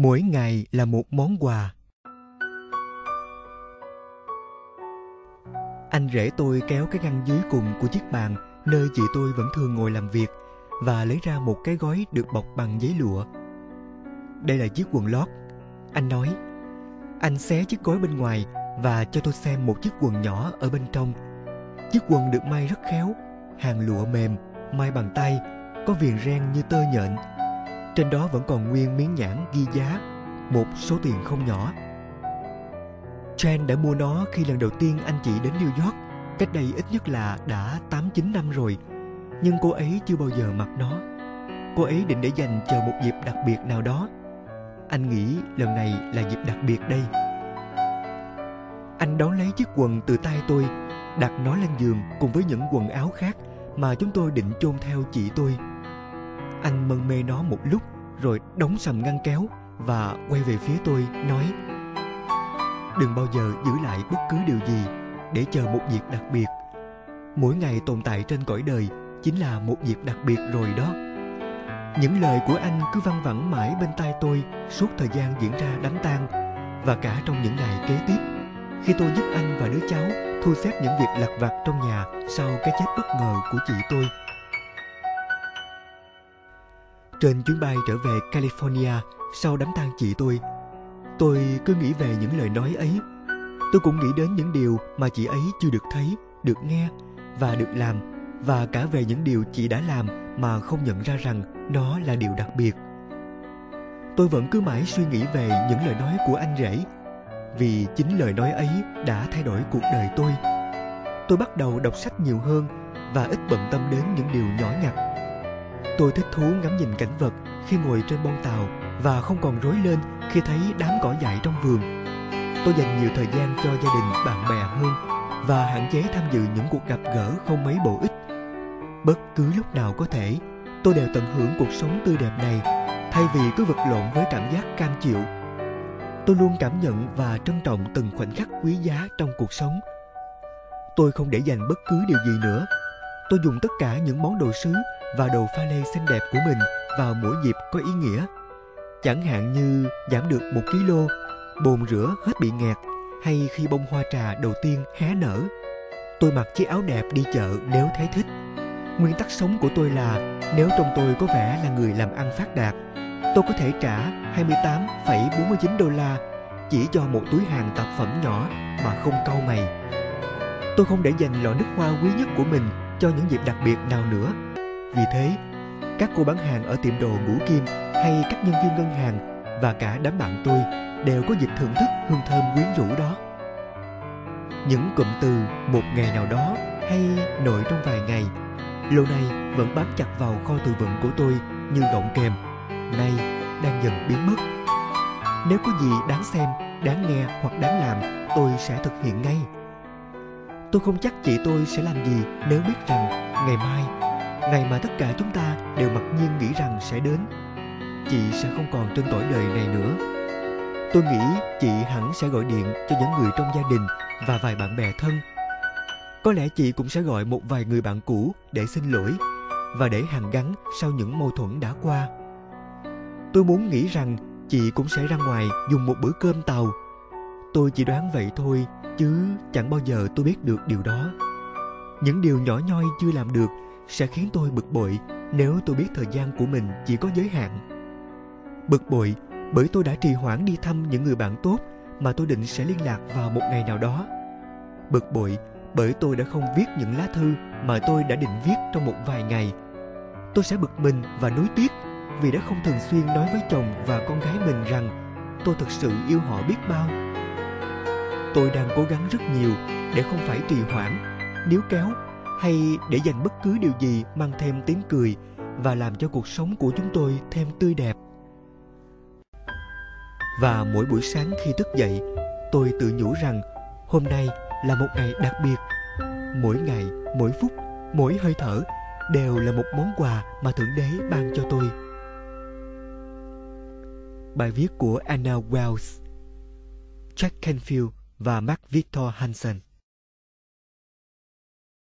Mỗi ngày là một món quà. Anh rể tôi kéo cái ngăn dưới cùng của chiếc bàn nơi chị tôi vẫn thường ngồi làm việc và lấy ra một cái gói được bọc bằng giấy lụa. Đây là chiếc quần lót. Anh nói. Anh xé chiếc gói bên ngoài và cho tôi xem một chiếc quần nhỏ ở bên trong. Chiếc quần được may rất khéo, hàng lụa mềm, may bằng tay, có viền ren như tơ nhện. Trên đó vẫn còn nguyên miếng nhãn ghi giá, một số tiền không nhỏ. Jen đã mua nó khi lần đầu tiên anh chị đến New York, cách đây ít nhất là đã 8-9 năm rồi. Nhưng cô ấy chưa bao giờ mặc nó. Cô ấy định để dành chờ một dịp đặc biệt nào đó. Anh nghĩ lần này là dịp đặc biệt đây. Anh đón lấy chiếc quần từ tay tôi, đặt nó lên giường cùng với những quần áo khác mà chúng tôi định chôn theo chị tôi. Anh mân mê nó một lúc rồi đóng sầm ngăn kéo và quay về phía tôi nói: đừng bao giờ giữ lại bất cứ điều gì để chờ một dịp đặc biệt. Mỗi ngày tồn tại trên cõi đời chính là một dịp đặc biệt rồi đó. Những lời của anh cứ văng vẳng mãi bên tai tôi suốt thời gian diễn ra đám tang và cả trong những ngày kế tiếp, khi tôi giúp anh và đứa cháu thu xếp những việc lặt vặt trong nhà sau cái chết bất ngờ của chị tôi. Trên chuyến bay trở về California sau đám tang chị tôi cứ nghĩ về những lời nói ấy. Tôi cũng nghĩ đến những điều mà chị ấy chưa được thấy, được nghe và được làm, và cả về những điều chị đã làm mà không nhận ra rằng nó là điều đặc biệt. Tôi vẫn cứ mãi suy nghĩ về những lời nói của anh rể, vì chính lời nói ấy đã thay đổi cuộc đời tôi. Tôi bắt đầu đọc sách nhiều hơn và ít bận tâm đến những điều nhỏ nhặt. Tôi thích thú ngắm nhìn cảnh vật khi ngồi trên bông tàu và không còn rối lên khi thấy đám cỏ dại trong vườn. Tôi dành nhiều thời gian cho gia đình, bạn bè hơn và hạn chế tham dự những cuộc gặp gỡ không mấy bổ ích. Bất cứ lúc nào có thể, tôi đều tận hưởng cuộc sống tươi đẹp này thay vì cứ vật lộn với cảm giác cam chịu. Tôi luôn cảm nhận và trân trọng từng khoảnh khắc quý giá trong cuộc sống. Tôi không để dành bất cứ điều gì nữa. Tôi dùng tất cả những món đồ sứ và đồ pha lê xinh đẹp của mình vào mỗi dịp có ý nghĩa. Chẳng hạn như giảm được 1 kg, bồn rửa hết bị nghẹt, hay khi bông hoa trà đầu tiên hé nở. Tôi mặc chiếc áo đẹp đi chợ nếu thấy thích. Nguyên tắc sống của tôi là nếu trong tôi có vẻ là người làm ăn phát đạt, tôi có thể trả 28,49 đô la chỉ cho một túi hàng tạp phẩm nhỏ mà không cau mày. Tôi không để dành lọ nước hoa quý nhất của mình cho những dịp đặc biệt nào nữa. Vì thế, các cô bán hàng ở tiệm đồ Ngũ Kim hay các nhân viên ngân hàng và cả đám bạn tôi đều có dịp thưởng thức hương thơm quyến rũ đó. Những cụm từ một ngày nào đó hay nội trong vài ngày lâu nay vẫn bám chặt vào kho từ vựng của tôi như gọng kềm, nay đang dần biến mất. Nếu có gì đáng xem, đáng nghe hoặc đáng làm, tôi sẽ thực hiện ngay. Tôi không chắc chị tôi sẽ làm gì nếu biết rằng ngày mai, ngày mà tất cả chúng ta đều mặc nhiên nghĩ rằng sẽ đến, chị sẽ không còn trên cõi đời này nữa. Tôi nghĩ chị hẳn sẽ gọi điện cho những người trong gia đình và vài bạn bè thân. Có lẽ chị cũng sẽ gọi một vài người bạn cũ để xin lỗi và để hàn gắn sau những mâu thuẫn đã qua. Tôi muốn nghĩ rằng chị cũng sẽ ra ngoài dùng một bữa cơm tàu. Tôi chỉ đoán vậy thôi, chứ chẳng bao giờ tôi biết được điều đó. Những điều nhỏ nhoi chưa làm được sẽ khiến tôi bực bội nếu tôi biết thời gian của mình chỉ có giới hạn. Bực bội bởi tôi đã trì hoãn đi thăm những người bạn tốt mà tôi định sẽ liên lạc vào một ngày nào đó. Bực bội bởi tôi đã không viết những lá thư mà tôi đã định viết trong một vài ngày. Tôi sẽ bực mình và nuối tiếc vì đã không thường xuyên nói với chồng và con gái mình rằng tôi thực sự yêu họ biết bao. Tôi đang cố gắng rất nhiều để không phải trì hoãn, níu kéo hay để dành bất cứ điều gì mang thêm tiếng cười và làm cho cuộc sống của chúng tôi thêm tươi đẹp. Và mỗi buổi sáng khi thức dậy, tôi tự nhủ rằng hôm nay là một ngày đặc biệt. Mỗi ngày, mỗi phút, mỗi hơi thở đều là một món quà mà Thượng Đế ban cho tôi. Bài viết của Anna Wells, Jack Canfield và Mark Victor Hansen.